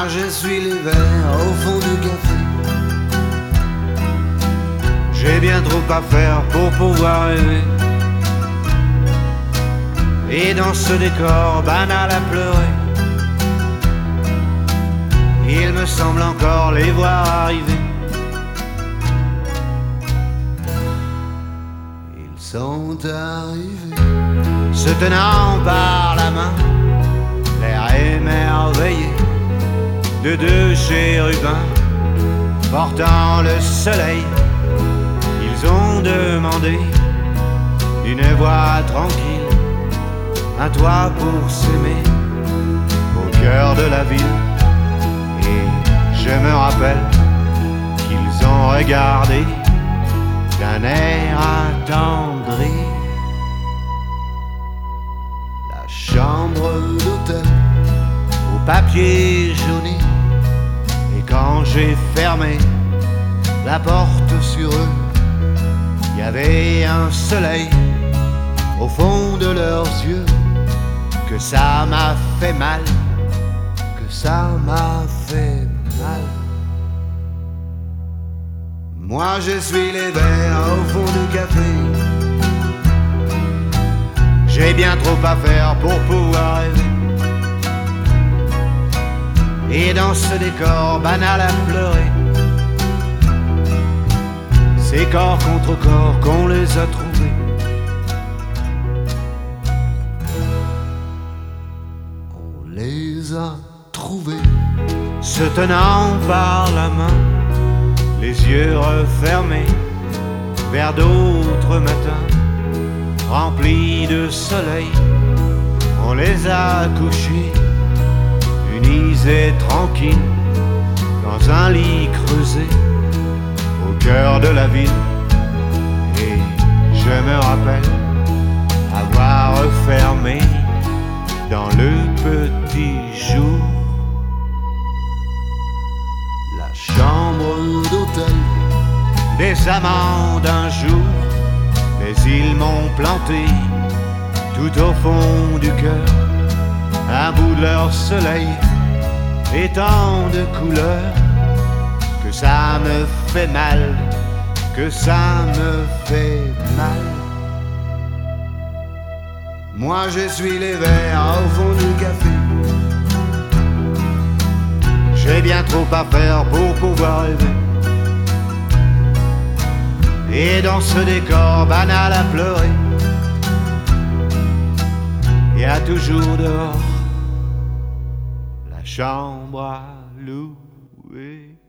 Moi je suis les verres au fond du café. J'ai bien trop à faire pour pouvoir rêver. Et dans ce décor banal à pleurer, il me semble encore les voir arriver. Ils sont arrivés, se tenant par la main, l'air émerveillé de deux chérubins portant le soleil. Ils ont demandé d'une voix tranquille un toit pour s'aimer au cœur de la ville. Et je me rappelle qu'ils ont regardé d'un air attendri la chambre d'hôtel au papier jauni. Et quand j'ai fermé la porte sur eux, il y avait un soleil au fond de leurs yeux. Que ça m'a fait mal, que ça m'a fait mal. Moi je suis les verres au fond du café. J'ai bien trop à faire pour pouvoir rêver. Et dans ce décor banal à pleurer, c'est corps contre corps qu'on les a trouvés. On les a trouvés, se tenant par la main, les yeux refermés vers d'autres matins remplis de soleil. On les a couchés, unis et tranquilles, dans un lit creusé au cœur de la ville. Et je me rappelle avoir refermé dans le petit jour la chambre d'hôtel des amants d'un jour. Mais ils m'ont planté tout au fond du cœur un bout de leur soleil et tant de couleurs que ça me fait mal, que ça me fait mal. Moi je suis les verres au fond du café. J'ai bien trop à faire pour pouvoir rêver. Et dans ce décor banal à pleurer, il y a toujours dehors la chambre à louer.